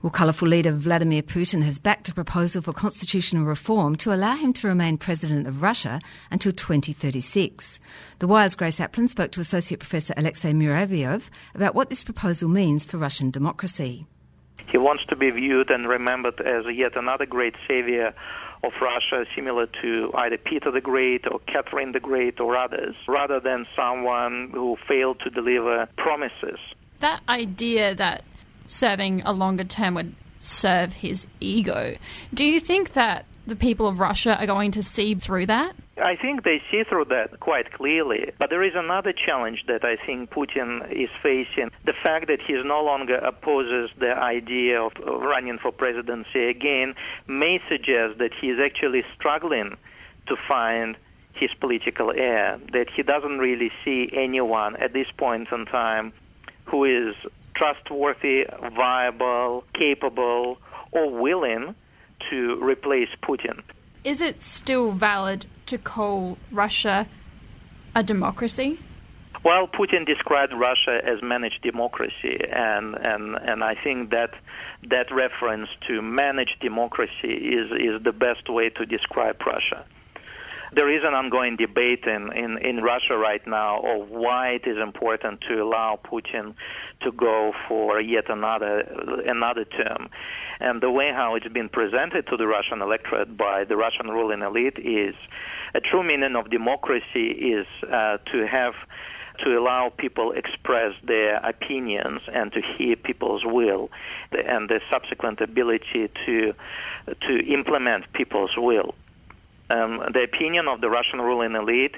Well, colourful leader Vladimir Putin has backed a proposal for constitutional reform to allow him to remain president of Russia until 2036. The Wire's Grace Aplin spoke to Associate Professor Alexei Muravyev about what this proposal means for Russian democracy. He wants to be viewed and remembered as yet another great savior of Russia, similar to either Peter the Great or Catherine the Great or others, rather than someone who failed to deliver promises. That idea that serving a longer term would serve his ego, do you think that the people of Russia are going to see through that? I think they see through that quite clearly. But there is another challenge that I think Putin is facing. The fact that he no longer opposes the idea of running for presidency again may suggest that he is actually struggling to find his political heir, that he doesn't really see anyone at this point in time who is trustworthy, viable, capable, or willing to replace Putin. Is it still valid to call Russia a democracy? Well, Putin described Russia as managed democracy, and I think that reference to managed democracy is the best way to describe Russia. There is an ongoing debate in Russia right now of why it is important to allow Putin to go for yet another term. And the way how it's been presented to the Russian electorate by the Russian ruling elite is a true meaning of democracy is to allow people express their opinions and to hear people's will, and the subsequent ability to implement people's will. The opinion of the Russian ruling elite,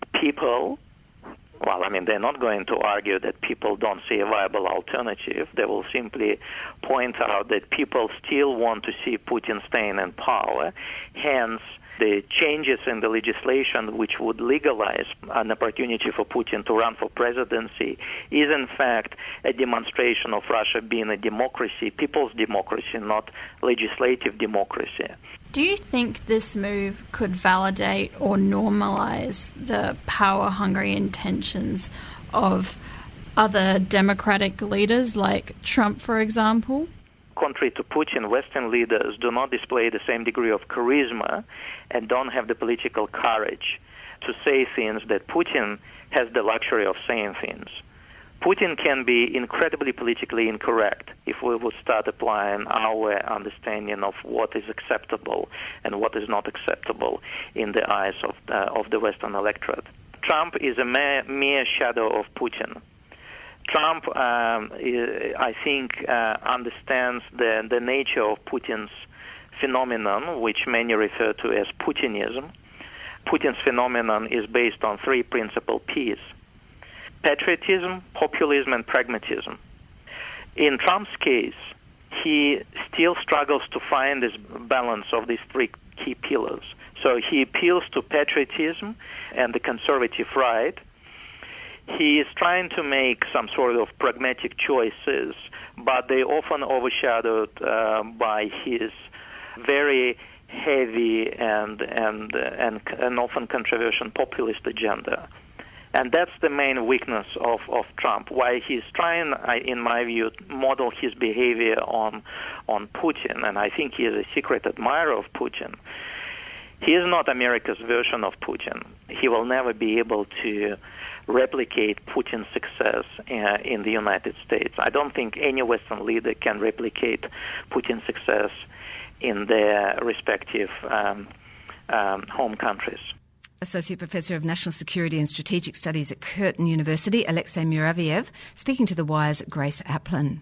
they're not going to argue that people don't see a viable alternative. They will simply point out that people still want to see Putin staying in power. Hence, the changes in the legislation which would legalize an opportunity for Putin to run for presidency is in fact a demonstration of Russia being a democracy, people's democracy, not legislative democracy. Do you think this move could validate or normalize the power-hungry intentions of other democratic leaders like Trump, for example? Contrary to Putin, Western leaders do not display the same degree of charisma and don't have the political courage to say things that Putin has the luxury of saying things. Putin can be incredibly politically incorrect if we would start applying our understanding of what is acceptable and what is not acceptable in the eyes of the Western electorate. Trump is a mere shadow of Putin. Trump, I think, understands the nature of Putin's phenomenon, which many refer to as Putinism. Putin's phenomenon is based on three principal P's: patriotism, populism, and pragmatism. In Trump's case, he still struggles to find this balance of these three key pillars. So he appeals to patriotism and the conservative right. He is trying to make some sort of pragmatic choices, but they often overshadowed by his very heavy and often controversial populist agenda. And that's the main weakness of Trump, why he's trying, in my view, to model his behavior on Putin, and I think he is a secret admirer of Putin. He is not America's version of Putin. He will never be able to replicate Putin's success in the United States. I don't think any Western leader can replicate Putin's success in their respective home countries. Associate Professor of National Security and Strategic Studies at Curtin University, Alexei Muravyev, speaking to The Wire's Grace Aplin.